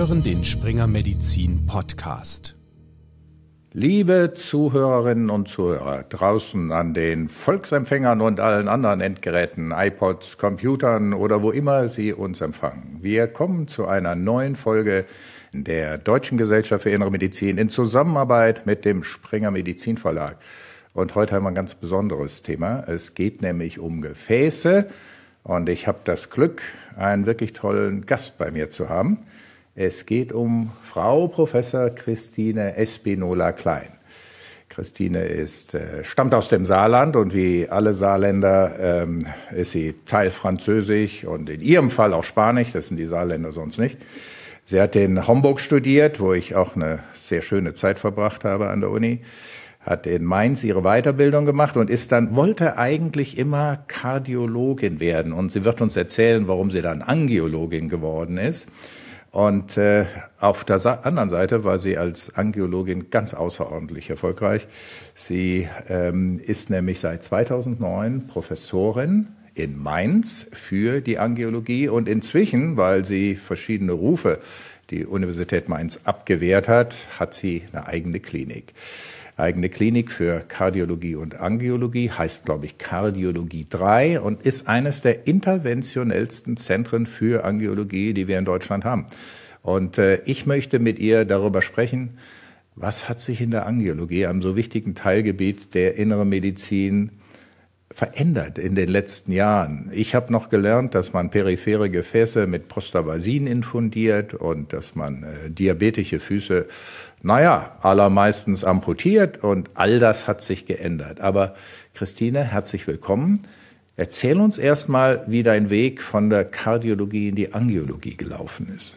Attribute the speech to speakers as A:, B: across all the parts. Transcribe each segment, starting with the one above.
A: hören den Springer Medizin Podcast.
B: Liebe Zuhörerinnen und Zuhörer draußen an den Volksempfängern und allen anderen Endgeräten, iPods, Computern oder wo immer Sie uns empfangen. Wir kommen zu einer neuen Folge der Deutschen Gesellschaft für Innere Medizin in Zusammenarbeit mit dem Springer Medizin Verlag. Und heute haben wir ein ganz besonderes Thema. Es geht nämlich um Gefäße und ich habe das Glück, einen wirklich tollen Gast bei mir zu haben. Es geht um Frau Professor Christine Espinola-Klein. Christine stammt aus dem Saarland und wie alle Saarländer ist sie teilfranzösisch und in ihrem Fall auch Spanisch, das sind die Saarländer sonst nicht. Sie hat in Homburg studiert, wo ich auch eine sehr schöne Zeit verbracht habe an der Uni, hat in Mainz ihre Weiterbildung gemacht und wollte eigentlich immer Kardiologin werden. Und sie wird uns erzählen, warum sie dann Angiologin geworden ist. Und auf der anderen Seite war sie als Angiologin ganz außerordentlich erfolgreich. Sie ist nämlich seit 2009 Professorin in Mainz für die Angiologie und inzwischen, weil sie verschiedene Rufe die Universität Mainz abgewehrt hat, hat sie eine eigene Klinik. Eigene Klinik für Kardiologie und Angiologie, heißt, glaube ich, Kardiologie 3 und ist eines der interventionellsten Zentren für Angiologie, die wir in Deutschland haben. Und ich möchte mit ihr darüber sprechen, was hat sich in der Angiologie, einem so wichtigen Teilgebiet der inneren Medizin, verändert in den letzten Jahren. Ich habe noch gelernt, dass man periphere Gefäße mit Prostavasin infundiert und dass man diabetische Füße, allermeistens amputiert und all das hat sich geändert. Aber Christine, herzlich willkommen. Erzähl uns erstmal, wie dein Weg von der Kardiologie in die Angiologie gelaufen ist.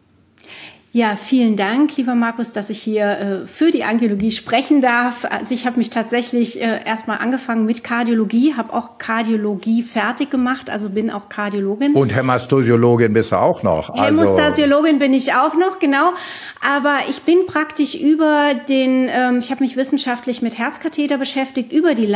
C: Ja, vielen Dank, lieber Markus, dass ich hier für die Angiologie sprechen darf. Also ich habe mich tatsächlich erstmal angefangen mit Kardiologie, habe auch Kardiologie fertig gemacht, also bin auch Kardiologin.
B: Und Hämastasiologin bist du auch noch.
C: Hämastasiologin bin ich auch noch, genau. Aber ich bin praktisch ich habe mich wissenschaftlich mit Herzkatheter beschäftigt, über die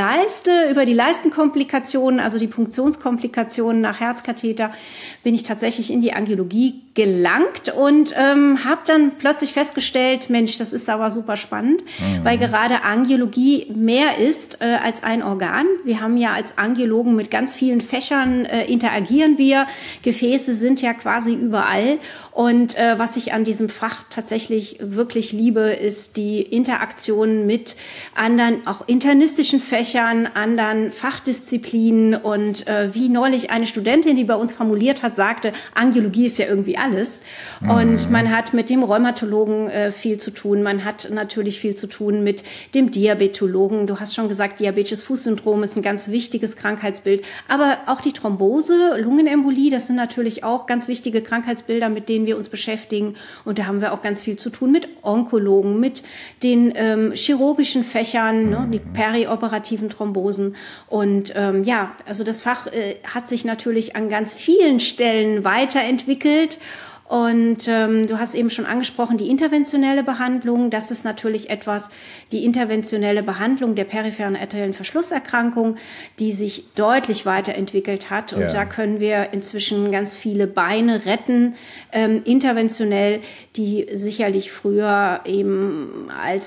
C: Leistenkomplikationen, also die Punktionskomplikationen nach Herzkatheter, bin ich tatsächlich in die Angiologie gelangt und habe dann plötzlich festgestellt, Mensch, das ist aber super spannend, weil gerade Angiologie mehr ist als ein Organ. Wir haben ja als Angiologen mit ganz vielen Fächern interagieren wir. Gefäße sind ja quasi überall. Und was ich an diesem Fach tatsächlich wirklich liebe, ist die Interaktion mit anderen, auch internistischen Fächern, anderen Fachdisziplinen. Und wie neulich eine Studentin, die bei uns formuliert hat, sagte, Angiologie ist ja irgendwie alles. Und man hat mit dem Rheumatologen viel zu tun. Man hat natürlich viel zu tun mit dem Diabetologen. Du hast schon gesagt, diabetisches Fußsyndrom ist ein ganz wichtiges Krankheitsbild. Aber auch die Thrombose, Lungenembolie, das sind natürlich auch ganz wichtige Krankheitsbilder, mit denen wir uns beschäftigen. Und da haben wir auch ganz viel zu tun mit Onkologen, mit den chirurgischen Fächern, die perioperativen Thrombosen. Und also das Fach hat sich natürlich an ganz vielen Stellen weiterentwickelt. Und du hast eben schon angesprochen, die interventionelle Behandlung, das ist natürlich die interventionelle Behandlung der peripheren arteriellen Verschlusserkrankung, die sich deutlich weiterentwickelt hat. Und da können wir inzwischen ganz viele Beine retten, interventionell, die sicherlich früher eben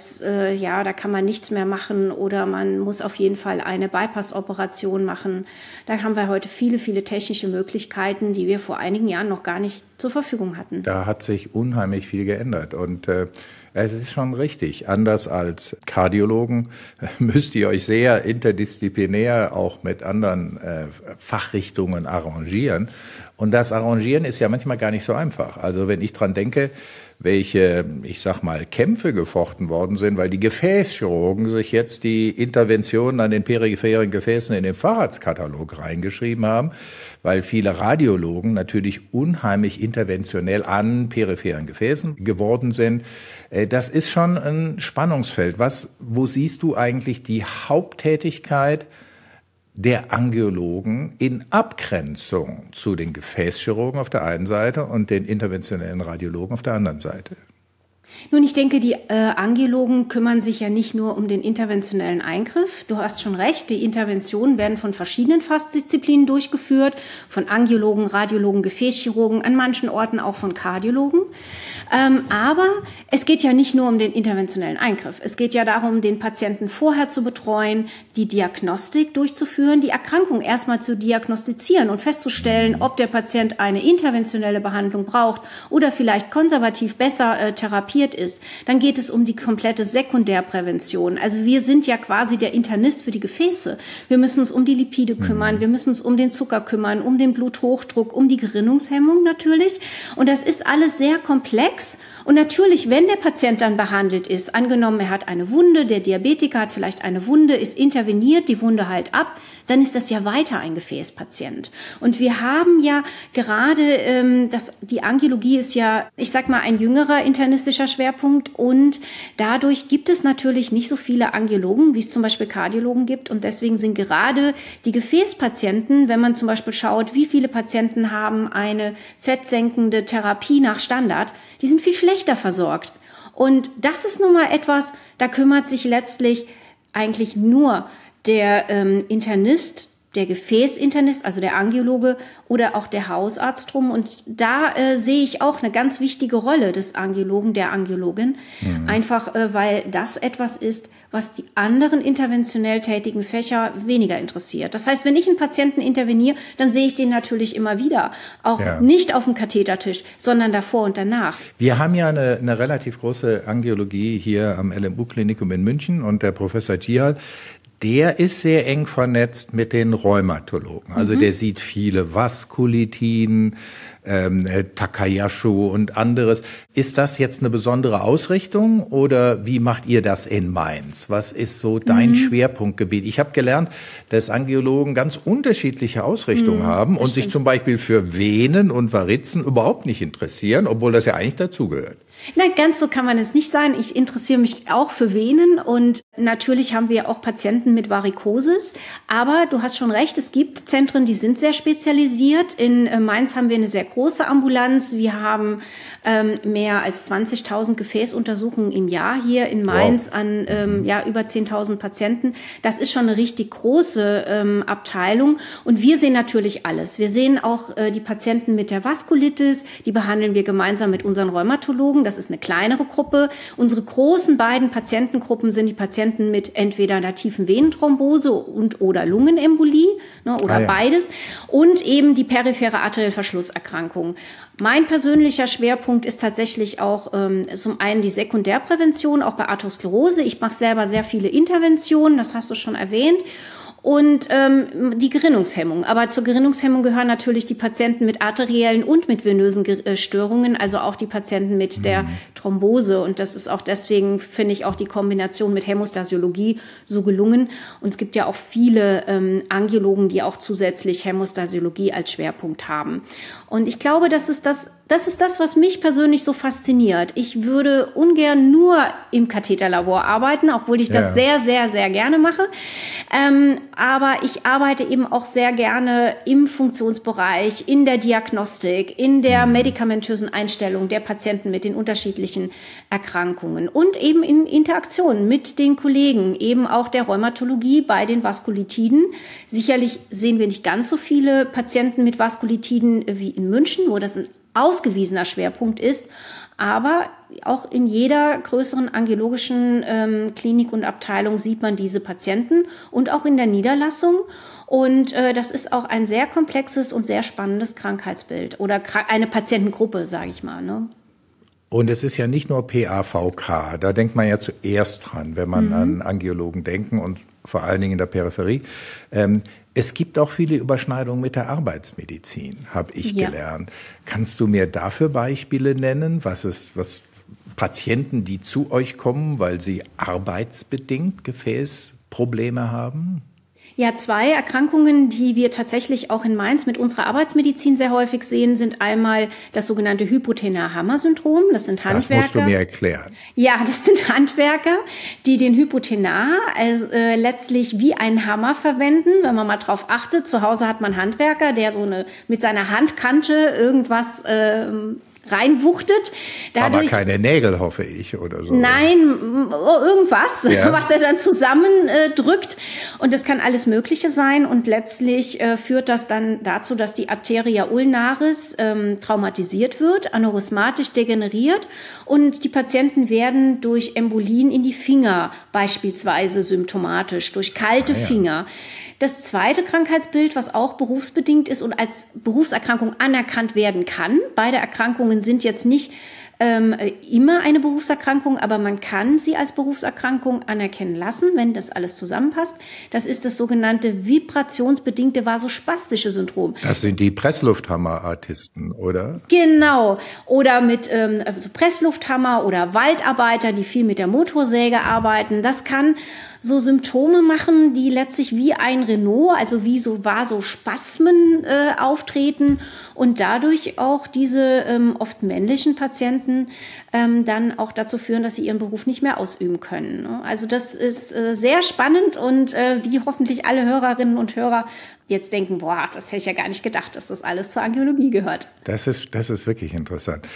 C: da kann man nichts mehr machen oder man muss auf jeden Fall eine Bypass-Operation machen. Da haben wir heute viele, viele technische Möglichkeiten, die wir vor einigen Jahren noch gar nicht zur Verfügung hatten.
B: Da hat sich unheimlich viel geändert und es ist schon richtig. Anders als Kardiologen müsst ihr euch sehr interdisziplinär auch mit anderen Fachrichtungen arrangieren. Und das Arrangieren ist ja manchmal gar nicht so einfach. Also wenn ich dran denke, welche, Kämpfe gefochten worden sind, weil die Gefäßchirurgen sich jetzt die Interventionen an den peripheren Gefäßen in den Facharztkatalog reingeschrieben haben, weil viele Radiologen natürlich unheimlich interventionell an peripheren Gefäßen geworden sind. Das ist schon ein Spannungsfeld. Wo siehst du eigentlich die Haupttätigkeit der Angiologen in Abgrenzung zu den Gefäßchirurgen auf der einen Seite und den interventionellen Radiologen auf der anderen Seite?
C: Nun, ich denke, die Angiologen kümmern sich ja nicht nur um den interventionellen Eingriff. Du hast schon recht, die Interventionen werden von verschiedenen Fachdisziplinen durchgeführt, von Angiologen, Radiologen, Gefäßchirurgen, an manchen Orten auch von Kardiologen. Aber es geht ja nicht nur um den interventionellen Eingriff. Es geht ja darum, den Patienten vorher zu betreuen, die Diagnostik durchzuführen, die Erkrankung erstmal zu diagnostizieren und festzustellen, ob der Patient eine interventionelle Behandlung braucht oder vielleicht konservativ besser therapiert ist. Dann geht es um die komplette Sekundärprävention. Also wir sind ja quasi der Internist für die Gefäße. Wir müssen uns um die Lipide kümmern, wir müssen uns um den Zucker kümmern, um den Bluthochdruck, um die Gerinnungshemmung natürlich. Und das ist alles sehr komplex. Und natürlich, wenn der Patient dann behandelt ist, angenommen, er hat eine Wunde, der Diabetiker hat vielleicht eine Wunde, ist interveniert, die Wunde heilt ab, dann ist das ja weiter ein Gefäßpatient. Und wir haben ja gerade, die Angiologie ist ja, ich sag mal, ein jüngerer internistischer Schwerpunkt und dadurch gibt es natürlich nicht so viele Angiologen, wie es zum Beispiel Kardiologen gibt und deswegen sind gerade die Gefäßpatienten, wenn man zum Beispiel schaut, wie viele Patienten haben eine fettsenkende Therapie nach Standard, die sind viel schlechter versorgt. Und das ist nun mal etwas, da kümmert sich letztlich eigentlich nur der Internist, der Gefäßinternist, also der Angiologe oder auch der Hausarzt drum. Und da sehe ich auch eine ganz wichtige Rolle des Angiologen, der Angiologin. Einfach, weil das etwas ist, was die anderen interventionell tätigen Fächer weniger interessiert. Das heißt, wenn ich einen Patienten interveniere, dann sehe ich den natürlich immer wieder. Auch nicht auf dem Kathetertisch, sondern davor und danach.
B: Wir haben ja eine relativ große Angiologie hier am LMU-Klinikum in München und der Professor Cihal, der ist sehr eng vernetzt mit den Rheumatologen. Also der sieht viele Vaskulitiden, Takayasu und anderes. Ist das jetzt eine besondere Ausrichtung oder wie macht ihr das in Mainz? Was ist so dein Schwerpunktgebiet? Ich habe gelernt, dass Angiologen ganz unterschiedliche Ausrichtungen haben und sich zum Beispiel für Venen und Varizen überhaupt nicht interessieren, obwohl das ja eigentlich dazugehört.
C: Nein, ganz so kann man es nicht sein. Ich interessiere mich auch für Venen und natürlich haben wir auch Patienten mit Varikosis. Aber du hast schon recht, es gibt Zentren, die sind sehr spezialisiert. In Mainz haben wir eine sehr große Ambulanz. Wir haben mehr als 20.000 Gefäßuntersuchungen im Jahr hier in Mainz an über 10.000 Patienten. Das ist schon eine richtig große Abteilung. Und wir sehen natürlich alles. Wir sehen auch die Patienten mit der Vaskulitis. Die behandeln wir gemeinsam mit unseren Rheumatologen. Das ist eine kleinere Gruppe. Unsere großen beiden Patientengruppen sind die Patienten mit entweder einer tiefen Venenthrombose und oder Lungenembolie oder beides und eben die periphere Arteriellverschlusserkrankung. Mein persönlicher Schwerpunkt ist tatsächlich auch zum einen die Sekundärprävention, auch bei Arteriosklerose. Ich mache selber sehr viele Interventionen, das hast du schon erwähnt. Und die Gerinnungshemmung. Aber zur Gerinnungshemmung gehören natürlich die Patienten mit arteriellen und mit venösen Störungen, also auch die Patienten mit der Thrombose. Und das ist auch deswegen, finde ich, auch die Kombination mit Hämostasiologie so gelungen. Und es gibt ja auch viele Angiologen, die auch zusätzlich Hämostasiologie als Schwerpunkt haben. Und ich glaube, das ist das, was mich persönlich so fasziniert. Ich würde ungern nur im Katheterlabor arbeiten, obwohl ich das sehr, sehr, sehr gerne mache. Aber ich arbeite eben auch sehr gerne im Funktionsbereich, in der Diagnostik, in der medikamentösen Einstellung der Patienten mit den unterschiedlichen Erkrankungen und eben in Interaktion mit den Kollegen, eben auch der Rheumatologie bei den Vaskulitiden. Sicherlich sehen wir nicht ganz so viele Patienten mit Vaskulitiden wie in München, wo das ein ausgewiesener Schwerpunkt ist. Aber auch in jeder größeren angiologischen Klinik und Abteilung sieht man diese Patienten und auch in der Niederlassung. Und das ist auch ein sehr komplexes und sehr spannendes Krankheitsbild oder eine Patientengruppe, sage ich mal. Ne?
B: Und es ist ja nicht nur PAVK, da denkt man ja zuerst dran, wenn man an Angiologen denken und vor allen Dingen in der Peripherie. Es gibt auch viele Überschneidungen mit der Arbeitsmedizin, habe ich gelernt. Kannst du mir dafür Beispiele nennen, was Patienten, die zu euch kommen, weil sie arbeitsbedingt Gefäßprobleme haben?
C: Ja, 2 Erkrankungen, die wir tatsächlich auch in Mainz mit unserer Arbeitsmedizin sehr häufig sehen, sind einmal das sogenannte Hypotenar-Hammer-Syndrom. Das sind Handwerker.
B: Das musst du mir erklären.
C: Ja, das sind Handwerker, die den Hypotenar letztlich wie einen Hammer verwenden. Wenn man mal drauf achtet, zu Hause hat man Handwerker, der mit seiner Handkante irgendwas reinwuchtet.
B: Aber keine Nägel, hoffe ich, oder so.
C: Nein, irgendwas, was er dann zusammendrückt. Und das kann alles Mögliche sein. Und letztlich führt das dann dazu, dass die Arteria ulnaris traumatisiert wird, aneurysmatisch degeneriert. Und die Patienten werden durch Embolien in die Finger beispielsweise symptomatisch, durch kalte Finger. Das zweite Krankheitsbild, was auch berufsbedingt ist und als Berufserkrankung anerkannt werden kann. Beide Erkrankungen sind jetzt nicht immer eine Berufserkrankung, aber man kann sie als Berufserkrankung anerkennen lassen, wenn das alles zusammenpasst. Das ist das sogenannte vibrationsbedingte vasospastische Syndrom.
B: Das sind die Presslufthammer-Artisten, oder?
C: Genau. Oder mit also Presslufthammer oder Waldarbeiter, die viel mit der Motorsäge arbeiten. Das kann so Symptome machen, die letztlich wie ein Renault, also wie so Vasospasmen auftreten und dadurch auch diese oft männlichen Patienten dann auch dazu führen, dass sie ihren Beruf nicht mehr ausüben können. Also das ist sehr spannend und wie hoffentlich alle Hörerinnen und Hörer jetzt denken, boah, das hätte ich ja gar nicht gedacht, dass das alles zur Angiologie gehört.
B: Das ist wirklich interessant.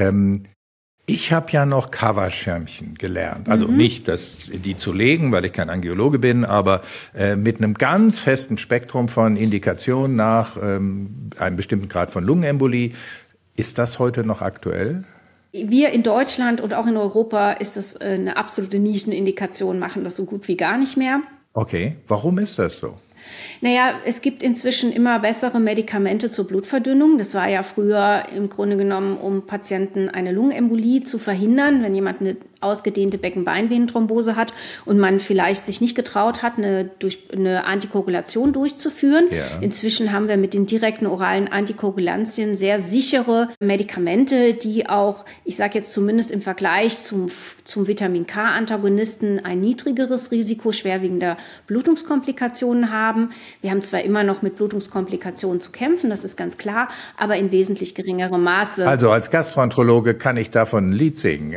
B: Ich habe ja noch Coverschirmchen gelernt. Also nicht, die zu legen, weil ich kein Angiologe bin, aber mit einem ganz festen Spektrum von Indikationen nach einem bestimmten Grad von Lungenembolie. Ist das heute noch aktuell?
C: Wir in Deutschland und auch in Europa ist das eine absolute Nischenindikation, machen das so gut wie gar nicht mehr.
B: Okay, warum ist das so?
C: Naja, es gibt inzwischen immer bessere Medikamente zur Blutverdünnung. Das war ja früher im Grunde genommen, um Patienten eine Lungenembolie zu verhindern, wenn jemand eine ausgedehnte Beckenbeinvenenthrombose hat und man vielleicht sich nicht getraut hat, eine Antikoagulation durchzuführen. Ja. Inzwischen haben wir mit den direkten oralen Antikoagulantien sehr sichere Medikamente, die auch, ich sage jetzt zumindest im Vergleich zum Vitamin-K-Antagonisten ein niedrigeres Risiko schwerwiegender Blutungskomplikationen haben. Wir haben zwar immer noch mit Blutungskomplikationen zu kämpfen, das ist ganz klar, aber in wesentlich geringerem Maße.
B: Also als Gastroenterologe kann ich davon ein Lied singen.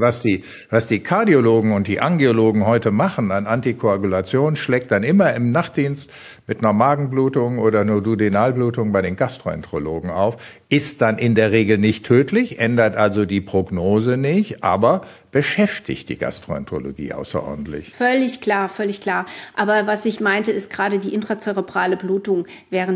B: Was die Kardiologen und die Angiologen heute machen an Antikoagulation, schlägt dann immer im Nachtdienst mit einer Magenblutung oder einer Duodenalblutung bei den Gastroenterologen auf, ist dann in der Regel nicht tödlich, ändert also die Prognose nicht, aber beschäftigt die Gastroenterologie außerordentlich.
C: Völlig klar, völlig klar. Aber was ich meinte, ist gerade die intrazerebrale Blutung,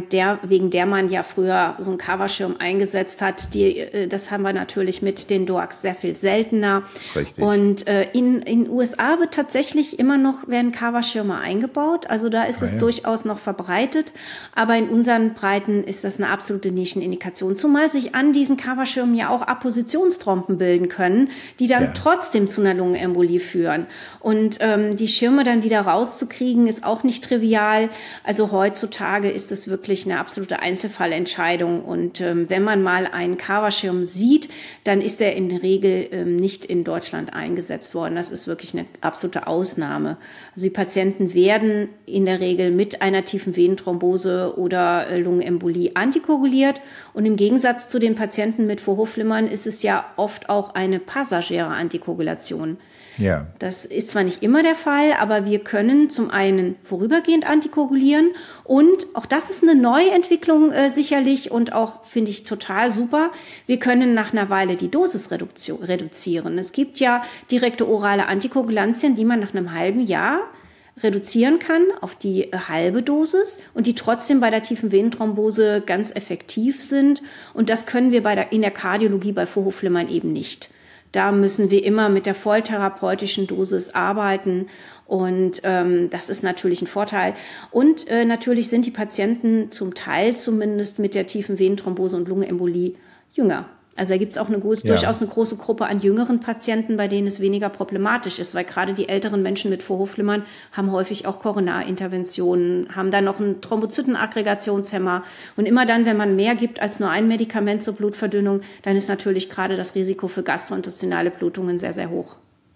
C: wegen der man ja früher so einen Coverschirm eingesetzt hat. Das haben wir natürlich mit den DOACs sehr viel seltener.
B: Das ist richtig.
C: Und in USA wird tatsächlich werden Coverschirme eingebaut. Also da ist es durchaus noch verbreitet. Aber in unseren Breiten ist das eine absolute Nischenindikation. Zumal sich an diesen Coverschirmen ja auch Appositionstrompen bilden können, die dann trotzdem zu einer Lungenembolie führen. Und die Schirme dann wieder rauszukriegen, ist auch nicht trivial. Also heutzutage ist es wirklich eine absolute Einzelfallentscheidung. Und wenn man mal einen Coverschirm sieht, dann ist er in der Regel nicht in Deutschland eingesetzt worden. Das ist wirklich eine absolute Ausnahme. Also die Patienten werden in der Regel mit einer tiefen Venenthrombose oder Lungenembolie antikoaguliert. Und im Gegensatz zu den Patienten mit Vorhofflimmern ist es ja oft auch eine passagiere Antikoagulation.
B: Ja.
C: Das ist zwar nicht immer der Fall, aber wir können zum einen vorübergehend antikoagulieren und auch das ist eine Neuentwicklung sicherlich und auch finde ich total super. Wir können nach einer Weile die Dosis reduzieren. Es gibt ja direkte orale Antikoagulantien, die man nach einem halben Jahr reduzieren kann auf die halbe Dosis und die trotzdem bei der tiefen Venenthrombose ganz effektiv sind. Und das können wir in der Kardiologie bei Vorhofflimmern eben nicht. Da müssen wir immer mit der volltherapeutischen Dosis arbeiten und das ist natürlich ein Vorteil. Und natürlich sind die Patienten zum Teil zumindest mit der tiefen Venenthrombose und Lungenembolie jünger. Also da gibt es auch durchaus eine große Gruppe an jüngeren Patienten, bei denen es weniger problematisch ist, weil gerade die älteren Menschen mit Vorhofflimmern haben häufig auch Coronarinterventionen, haben dann noch einen Thrombozytenaggregationshemmer. Und immer dann, wenn man mehr gibt als nur ein Medikament zur Blutverdünnung, dann ist natürlich gerade das Risiko für gastrointestinale Blutungen sehr, sehr hoch.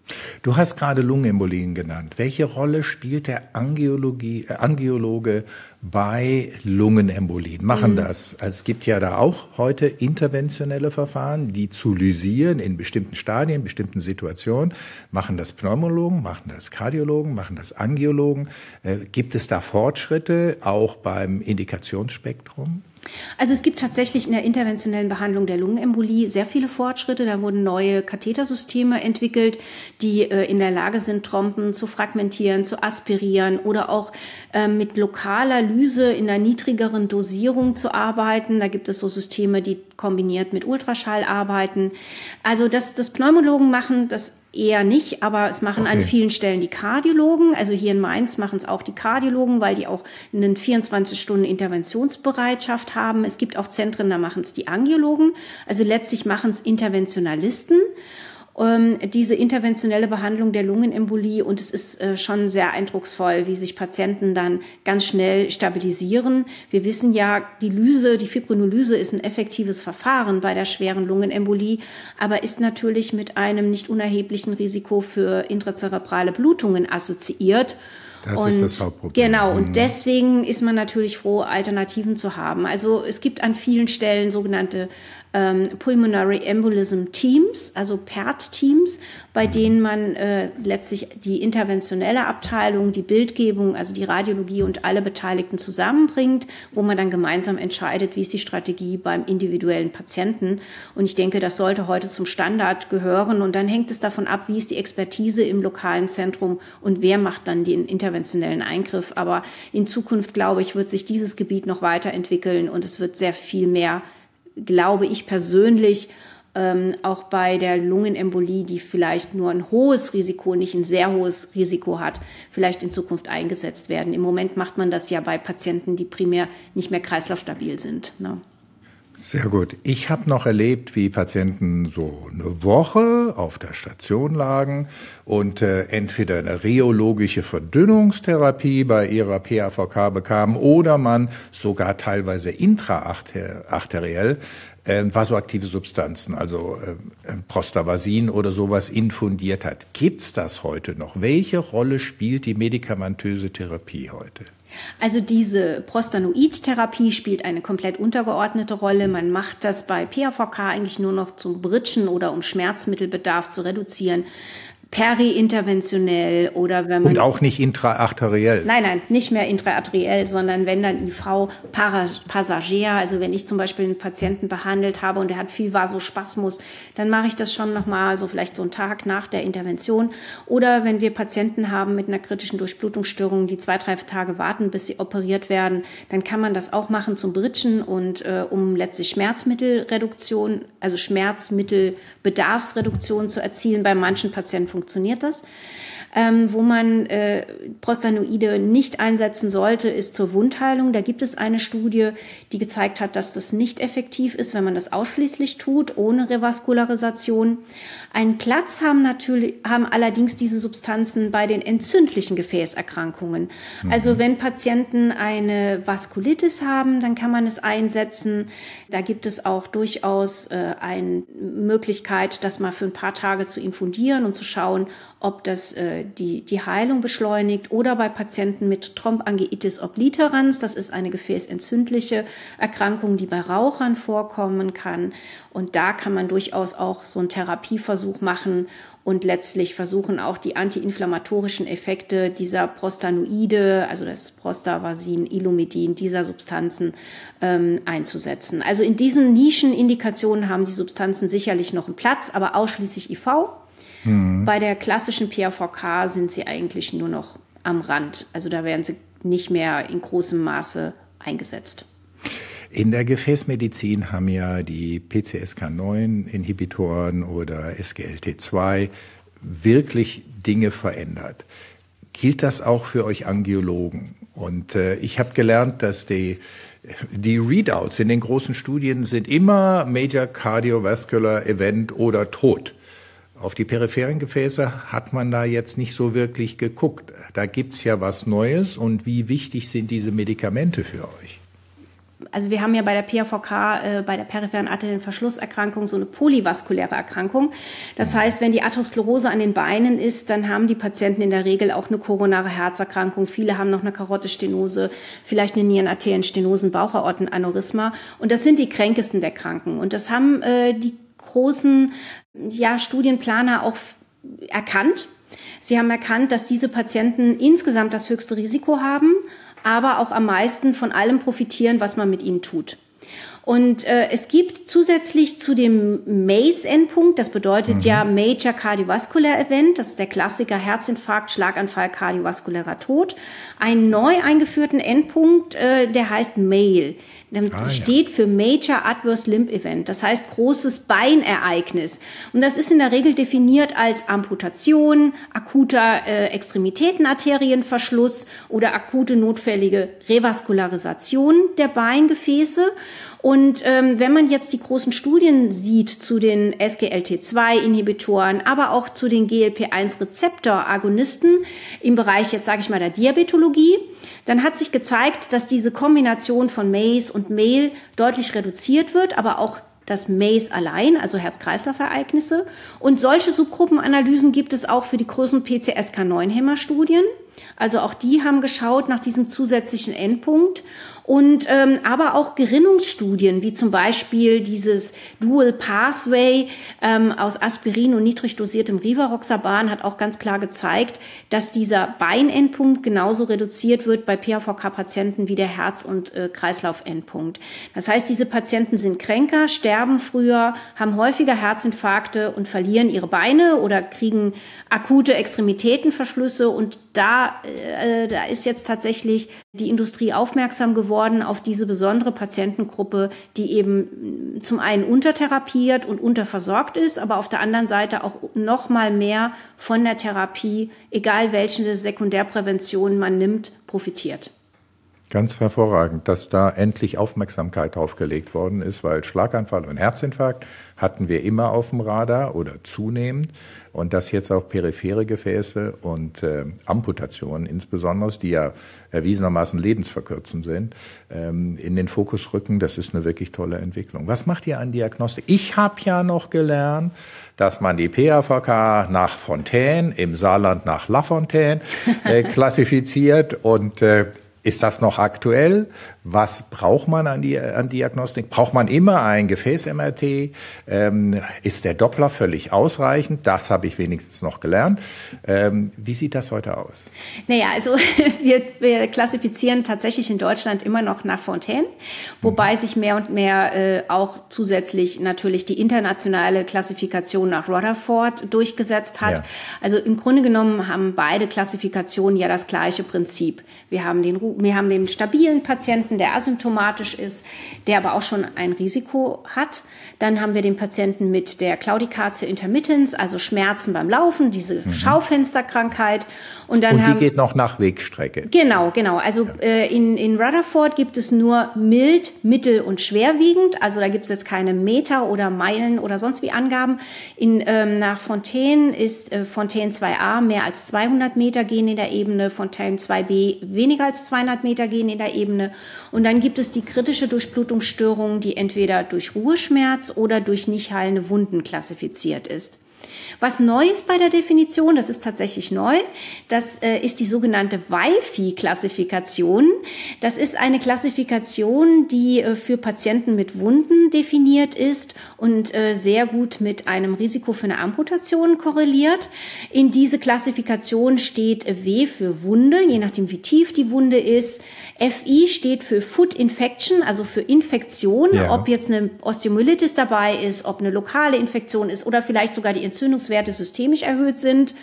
B: Du hast gerade Lungenembolien genannt. Welche Rolle spielt der Angiologe bei Lungenembolien? Machen das? Also es gibt ja da auch heute interventionelle Verfahren, die zu lysieren in bestimmten Stadien, bestimmten Situationen. Machen das Pneumologen, machen das Kardiologen, machen das Angiologen? Gibt es da Fortschritte auch beim Indikationsspektrum?
C: Also es gibt tatsächlich in der interventionellen Behandlung der Lungenembolie sehr viele Fortschritte. Da wurden neue Kathetersysteme entwickelt, die in der Lage sind, Trompen zu fragmentieren, zu aspirieren oder auch mit lokaler Lyse in einer niedrigeren Dosierung zu arbeiten. Da gibt es so Systeme, die kombiniert mit Ultraschall arbeiten. Also das Pneumologen machen das eher nicht, aber es machen an vielen Stellen die Kardiologen. Also hier in Mainz machen es auch die Kardiologen, weil die auch eine 24-Stunden-Interventionsbereitschaft haben. Es gibt auch Zentren, da machen es die Angiologen. Also letztlich machen es Interventionalisten. Diese interventionelle Behandlung der Lungenembolie, und es ist schon sehr eindrucksvoll, wie sich Patienten dann ganz schnell stabilisieren. Wir wissen ja, die Fibrinolyse ist ein effektives Verfahren bei der schweren Lungenembolie, aber ist natürlich mit einem nicht unerheblichen Risiko für intrazerebrale Blutungen assoziiert.
B: Das ist das Hauptproblem.
C: Genau, und deswegen ist man natürlich froh, Alternativen zu haben. Also es gibt an vielen Stellen sogenannte Pulmonary Embolism Teams, also PERT-Teams, bei denen man letztlich die interventionelle Abteilung, die Bildgebung, also die Radiologie und alle Beteiligten zusammenbringt, wo man dann gemeinsam entscheidet, wie ist die Strategie beim individuellen Patienten. Und ich denke, das sollte heute zum Standard gehören. Und dann hängt es davon ab, wie ist die Expertise im lokalen Zentrum und wer macht dann den interventionellen Eingriff. Aber in Zukunft, glaube ich, wird sich dieses Gebiet noch weiterentwickeln und es wird sehr viel mehr, glaube ich persönlich, auch bei der Lungenembolie, die vielleicht nur ein hohes Risiko, nicht ein sehr hohes Risiko hat, vielleicht in Zukunft eingesetzt werden. Im Moment macht man das ja bei Patienten, die primär nicht mehr kreislaufstabil sind, ne?
B: Sehr gut. Ich habe noch erlebt, wie Patienten so eine Woche auf der Station lagen und entweder eine rheologische Verdünnungstherapie bei ihrer PAVK bekamen oder man sogar teilweise intraarteriell vasoaktive Substanzen, also Prostavasin oder sowas infundiert hat. Gibt's das heute noch? Welche Rolle spielt die medikamentöse Therapie heute?
C: Also diese Prostanoid-Therapie spielt eine komplett untergeordnete Rolle. Man macht das bei PAVK eigentlich nur noch zum Bridgen oder um Schmerzmittelbedarf zu reduzieren. Peri-interventionell oder wenn man...
B: Und auch nicht intraarteriell?
C: Nein, nicht mehr intraarteriell, sondern wenn dann IV passagier, also wenn ich zum Beispiel einen Patienten behandelt habe und der hat viel Vasospasmus, dann mache ich das schon nochmal so vielleicht so einen Tag nach der Intervention. Oder wenn wir Patienten haben mit einer kritischen Durchblutungsstörung, die 2-3 Tage warten, bis sie operiert werden, dann kann man das auch machen zum Bridgen und um letztlich Schmerzmittelreduktion, also Schmerzmittelbedarfsreduktion zu erzielen. Bei manchen Patienten funktioniert das. Wo man Prostanoide nicht einsetzen sollte, ist zur Wundheilung. Da gibt es eine Studie, die gezeigt hat, dass das nicht effektiv ist, wenn man das ausschließlich tut, ohne Revaskularisation. Einen Platz haben allerdings diese Substanzen bei den entzündlichen Gefäßerkrankungen. Also wenn Patienten eine Vaskulitis haben, dann kann man es einsetzen. Da gibt es auch durchaus eine Möglichkeit, das mal für ein paar Tage zu infundieren und zu schauen, ob das die Heilung beschleunigt, oder bei Patienten mit Thrombangiitis obliterans. Das ist eine gefäßentzündliche Erkrankung, die bei Rauchern vorkommen kann. Und da kann man durchaus auch so einen Therapieversuch machen und letztlich versuchen, auch die antiinflammatorischen Effekte dieser Prostanoide, also das Prostavasin, Ilumidin, dieser Substanzen einzusetzen. Also in diesen Nischenindikationen haben die Substanzen sicherlich noch einen Platz, aber ausschließlich IV. Bei der klassischen PAVK sind sie eigentlich nur noch am Rand. Also da werden sie nicht mehr in großem Maße eingesetzt.
B: In der Gefäßmedizin haben ja die PCSK9-Inhibitoren oder SGLT2 wirklich Dinge verändert. Gilt das auch für euch Angiologen? Und ich habe gelernt, dass die Readouts in den großen Studien sind immer Major Cardiovascular Event oder Tod. Auf die peripheren Gefäße hat man da jetzt nicht so wirklich geguckt. Da gibt's ja was Neues. Und wie wichtig sind diese Medikamente für euch?
C: Also wir haben ja bei der PAVK, bei der peripheren arteriellen Verschlusserkrankung, so eine polyvaskuläre Erkrankung. Das heißt, wenn die Atherosklerose an den Beinen ist, dann haben die Patienten in der Regel auch eine koronare Herzerkrankung. Viele haben noch eine Karotisstenose, vielleicht eine Nierenarterienstenose, ein Bauchaortenaneurysma. Und das sind die kränkesten der Kranken. Und das haben die großen Studienplaner auch erkannt. Sie haben erkannt, dass diese Patienten insgesamt das höchste Risiko haben, aber auch am meisten von allem profitieren, was man mit ihnen tut. Und es gibt zusätzlich zu dem MACE-Endpunkt, das bedeutet ja Major Cardiovascular Event, das ist der Klassiker Herzinfarkt, Schlaganfall, kardiovaskulärer Tod, einen neu eingeführten Endpunkt, der heißt MAIL. Steht für Major Adverse Limb Event, das heißt großes Beinereignis. Und das ist in der Regel definiert als Amputation, akuter Extremitätenarterienverschluss oder akute notfällige Revaskularisation der Beingefäße. Und wenn man jetzt die großen Studien sieht zu den SGLT2-Inhibitoren, aber auch zu den GLP-1-Rezeptor-Agonisten im Bereich, jetzt sage ich mal, der Diabetologie, dann hat sich gezeigt, dass diese Kombination von MACE und MAIL deutlich reduziert wird, aber auch das MACE allein, also Herz-Kreislauf-Ereignisse. Und solche Subgruppenanalysen gibt es auch für die großen PCSK9-Hämmer-Studien. Also auch die haben geschaut nach diesem zusätzlichen Endpunkt. Und aber auch Gerinnungsstudien, wie zum Beispiel dieses Dual Pathway aus Aspirin und niedrig dosiertem Rivaroxaban hat auch ganz klar gezeigt, dass dieser Beinendpunkt genauso reduziert wird bei PAVK-Patienten wie der Herz- und Kreislaufendpunkt. Das heißt, diese Patienten sind kränker, sterben früher, haben häufiger Herzinfarkte und verlieren ihre Beine oder kriegen akute Extremitätenverschlüsse. Und da ist jetzt tatsächlich die Industrie aufmerksam geworden auf diese besondere Patientengruppe, die eben zum einen untertherapiert und unterversorgt ist, aber auf der anderen Seite auch noch mal mehr von der Therapie, egal welche Sekundärprävention man nimmt, profitiert.
B: Ganz hervorragend, dass da endlich Aufmerksamkeit drauf gelegt worden ist, weil Schlaganfall und Herzinfarkt hatten wir immer auf dem Radar oder zunehmend. Und dass jetzt auch periphere Gefäße und Amputationen insbesondere, die ja erwiesenermaßen lebensverkürzend sind, in den Fokus rücken, das ist eine wirklich tolle Entwicklung. Was macht ihr an Diagnostik? Ich habe ja noch gelernt, dass man die PAVK nach Fontaine, im Saarland nach Lafontaine klassifiziert und ist das noch aktuell? Was braucht man an Diagnostik? Braucht man immer ein Gefäß-MRT? Ist der Doppler völlig ausreichend? Das habe ich wenigstens noch gelernt. Wie sieht das heute aus?
C: Naja, also wir klassifizieren tatsächlich in Deutschland immer noch nach Fontaine, wobei sich mehr und mehr auch zusätzlich natürlich die internationale Klassifikation nach Rutherford durchgesetzt hat. Ja. Also im Grunde genommen haben beide Klassifikationen ja das gleiche Prinzip. Wir haben den stabilen Patienten, der asymptomatisch ist, der aber auch schon ein Risiko hat. Dann haben wir den Patienten mit der Claudicatia intermittens, also Schmerzen beim Laufen, diese Schaufensterkrankheit. Und
B: die geht noch nach Wegstrecke.
C: Genau. Also in Rutherford gibt es nur mild, mittel und schwerwiegend. Also da gibt es jetzt keine Meter oder Meilen oder sonst wie Angaben. Nach Fontaine ist Fontaine 2a mehr als 200 Meter gehen in der Ebene, Fontaine 2b weniger als 200 Meter gehen in der Ebene. Und dann gibt es die kritische Durchblutungsstörung, die entweder durch Ruheschmerz oder durch nicht heilende Wunden klassifiziert ist. Was neu ist bei der Definition, das ist tatsächlich neu, das ist die sogenannte WIFI-Klassifikation. Das ist eine Klassifikation, die für Patienten mit Wunden definiert ist und sehr gut mit einem Risiko für eine Amputation korreliert. In diese Klassifikation steht W für Wunde, je nachdem wie tief die Wunde ist. FI steht für Foot Infection, also für Infektion, ob jetzt eine Osteomyelitis dabei ist, ob eine lokale Infektion ist oder vielleicht sogar die Entzündungswerte systemisch erhöht sind.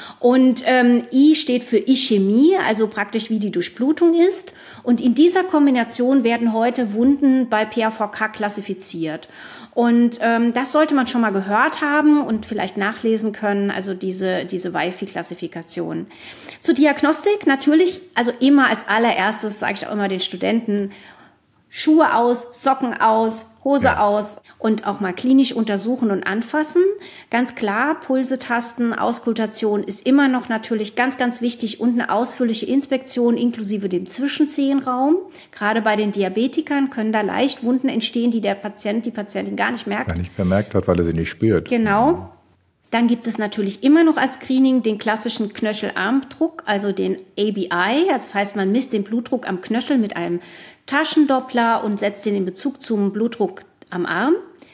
C: Und I steht für Ischämie, also praktisch wie die Durchblutung ist. Und in dieser Kombination werden heute Wunden bei PAVK klassifiziert. Und das sollte man schon mal gehört haben und vielleicht nachlesen können, also diese WIFI-Klassifikation. Zur Diagnostik natürlich, also immer als allererstes sage ich auch immer den Studenten, Schuhe aus, Socken aus, Hose aus und auch mal klinisch untersuchen und anfassen. Ganz klar, Pulse tasten, Auskultation ist immer noch natürlich ganz, ganz wichtig und eine ausführliche Inspektion inklusive dem Zwischenzehenraum. Gerade bei den Diabetikern können da leicht Wunden entstehen, die der Patient, die Patientin gar nicht merkt.
B: Gar nicht bemerkt hat, weil er sie nicht spürt.
C: Genau. Dann gibt es natürlich immer noch als Screening den klassischen Knöchelarmdruck, also den ABI. Also das heißt, man misst den Blutdruck am Knöchel mit einem Taschendoppler und setzt den in Bezug zum Blutdruck am Arm.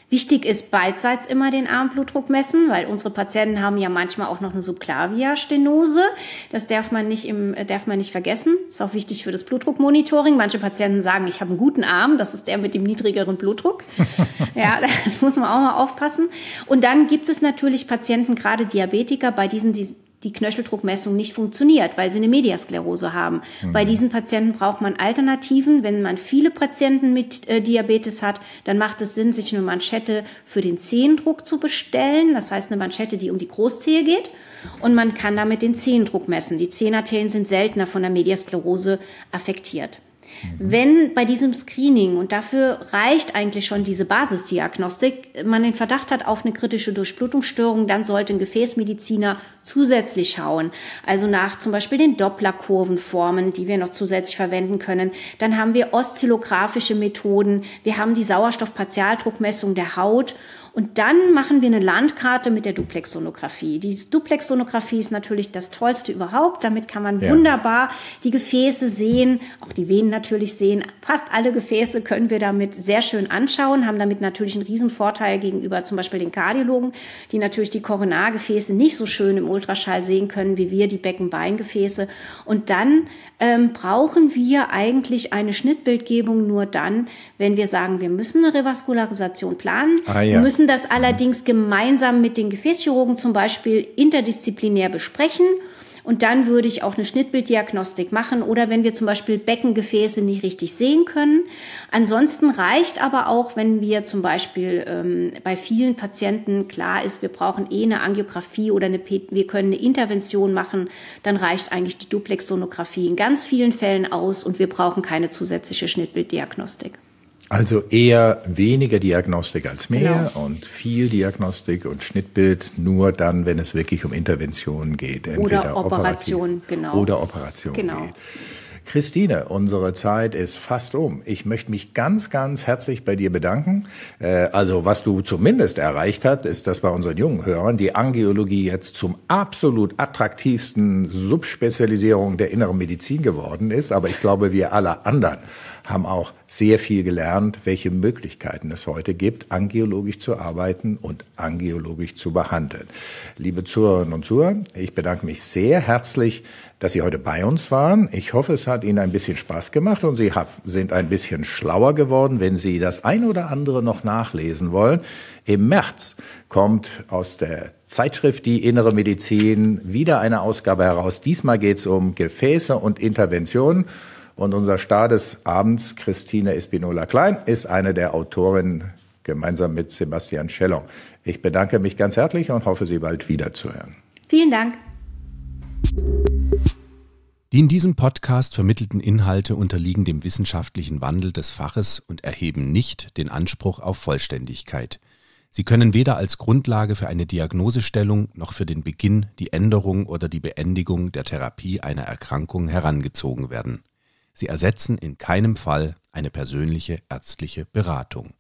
C: Wichtig ist beidseits immer den Armblutdruck messen, weil unsere Patienten haben ja manchmal auch noch eine Subclavia-Stenose. Das darf man nicht vergessen. Ist auch wichtig für das Blutdruckmonitoring. Manche Patienten sagen, ich habe einen guten Arm. Das ist der mit dem niedrigeren Blutdruck. Ja, das muss man auch mal aufpassen. Und dann gibt es natürlich Patienten, gerade Diabetiker, bei diesen die Knöcheldruckmessung nicht funktioniert, weil sie eine Mediasklerose haben. Bei diesen Patienten braucht man Alternativen. Wenn man viele Patienten mit Diabetes hat, dann macht es Sinn, sich eine Manschette für den Zehendruck zu bestellen. Das heißt, eine Manschette, die um die Großzehe geht. Und man kann damit den Zehendruck messen. Die Zehenarterien sind seltener von der Mediasklerose affektiert. Wenn bei diesem Screening, und dafür reicht eigentlich schon diese Basisdiagnostik, man den Verdacht hat auf eine kritische Durchblutungsstörung, dann sollte ein Gefäßmediziner zusätzlich schauen. Also nach zum Beispiel den Dopplerkurvenformen, die wir noch zusätzlich verwenden können. Dann haben wir oszillographische Methoden. Wir haben die Sauerstoffpartialdruckmessung der Haut. Und dann machen wir eine Landkarte mit der Duplexsonographie. Die Duplexsonographie ist natürlich das Tollste überhaupt. Damit kann man wunderbar die Gefäße sehen, auch die Venen natürlich sehen. Fast alle Gefäße können wir damit sehr schön anschauen, haben damit natürlich einen riesen Vorteil gegenüber zum Beispiel den Kardiologen, die natürlich die Koronargefäße nicht so schön im Ultraschall sehen können, wie wir die Beckenbeingefäße. Und dann brauchen wir eigentlich eine Schnittbildgebung nur dann, wenn wir sagen, wir müssen eine Revaskularisation planen. Wir müssen das allerdings gemeinsam mit den Gefäßchirurgen zum Beispiel interdisziplinär besprechen. Und dann würde ich auch eine Schnittbilddiagnostik machen oder wenn wir zum Beispiel Beckengefäße nicht richtig sehen können. Ansonsten reicht aber auch, wenn wir zum Beispiel bei vielen Patienten klar ist, wir brauchen eine Angiografie oder wir können eine Intervention machen, dann reicht eigentlich die Duplexsonographie in ganz vielen Fällen aus und wir brauchen keine zusätzliche Schnittbilddiagnostik.
B: Also eher weniger Diagnostik als mehr und viel Diagnostik und Schnittbild nur dann, wenn es wirklich um Interventionen geht.
C: Entweder oder Operation,
B: geht. Christine, unsere Zeit ist fast um. Ich möchte mich ganz, ganz herzlich bei dir bedanken. Also was du zumindest erreicht hast, ist, dass bei unseren jungen Hörern die Angiologie jetzt zum absolut attraktivsten Subspezialisierung der inneren Medizin geworden ist. Aber ich glaube, wir alle anderen haben auch sehr viel gelernt, welche Möglichkeiten es heute gibt, angiologisch zu arbeiten und angiologisch zu behandeln. Liebe Zuhörerinnen und Zuhörer, ich bedanke mich sehr herzlich, dass Sie heute bei uns waren. Ich hoffe, es hat Ihnen ein bisschen Spaß gemacht und Sie sind ein bisschen schlauer geworden, wenn Sie das ein oder andere noch nachlesen wollen. Im März kommt aus der Zeitschrift Die Innere Medizin wieder eine Ausgabe heraus. Diesmal geht es um Gefäße und Interventionen. Und unser Star des Abends, Christine Espinola-Klein, ist eine der Autorinnen, gemeinsam mit Sebastian Schellong. Ich bedanke mich ganz herzlich und hoffe, Sie bald wiederzuhören.
C: Vielen Dank.
A: Die in diesem Podcast vermittelten Inhalte unterliegen dem wissenschaftlichen Wandel des Faches und erheben nicht den Anspruch auf Vollständigkeit. Sie können weder als Grundlage für eine Diagnosestellung noch für den Beginn, die Änderung oder die Beendigung der Therapie einer Erkrankung herangezogen werden. Sie ersetzen in keinem Fall eine persönliche ärztliche Beratung.